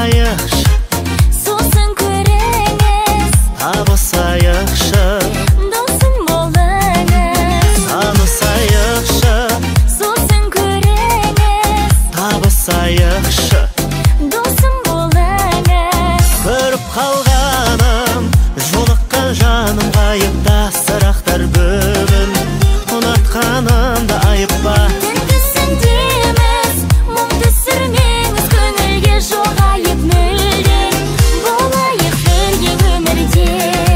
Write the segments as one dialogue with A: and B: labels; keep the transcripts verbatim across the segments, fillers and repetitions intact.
A: табысайықшы,
B: сосын көріңіз,
A: табысайықшы,
B: досым болыңыз.
A: табысайықшы,
B: Сосын көріңіз,
A: табысайықшы,
B: досым болыңыз.
A: көріп қалғаным, жолыққан жаным ғайыпта, сырақтар бүгін ұнатқанымда айып ба?
B: Түндісіндеміз, мұң түсірмеңіз, көңілге жоғайып мүлде, болайық бірге өмірде.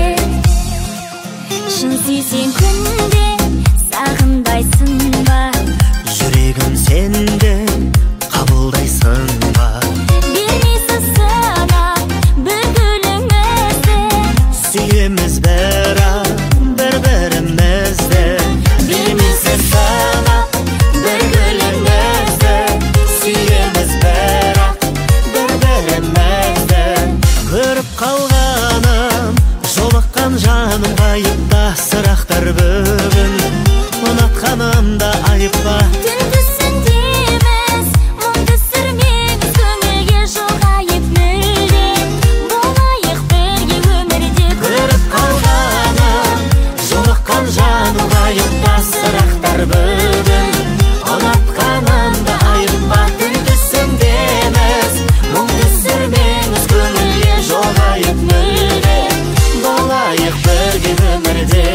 B: Шын сүйсең күнде сағынбайсың ба?
A: Жүрегім сенде қабылдайсың ба?
B: Бермейсің сынап бір гүліңізді,
A: Сүйеміз бірақ бір-бірімізді. Бермейсің сынап бір гүліңізді, сүйеміз бірақ бір-бірімізді. Көріп қалғаным, жолыққан жаным ғайыпта, сырақтар бүгін ұнатқанымда айып ба?
B: түндісіндеміз, мұң түсірмеңіз, көңілге жоғайып мүлде, болайық бірге өмірде.
A: Көріп қалғаным, жолыққан жаным ғайыпта, сырақтар бүгін ұнатқанымда айып ба? Түндісіндеміз, мұң түсірмеңіз, көңілге жоғайып мүлде, болайық бірге өмірде.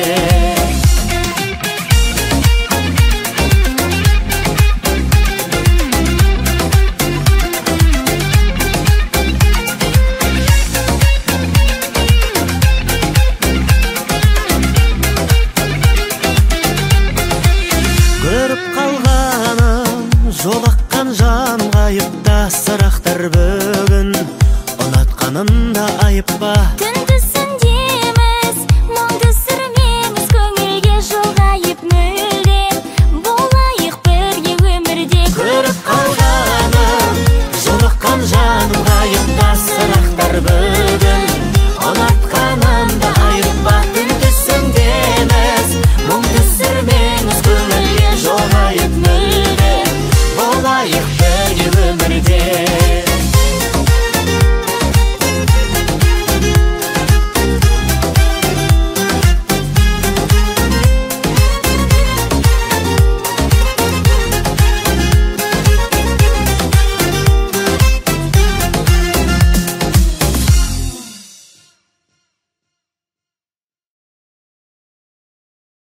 A: Көріп қалғаным, жолыққан жан ғайыпта, сырақтар бүгін ұнатқанымда айып ба?
B: Түндісіндеміз, мұң түсірмеңіз, көңілге жоғайып мүлде, болайық бірге өмірде.
A: Көріп қалғаным, жолыққан жаным ғайыпта, сырақтар бүгін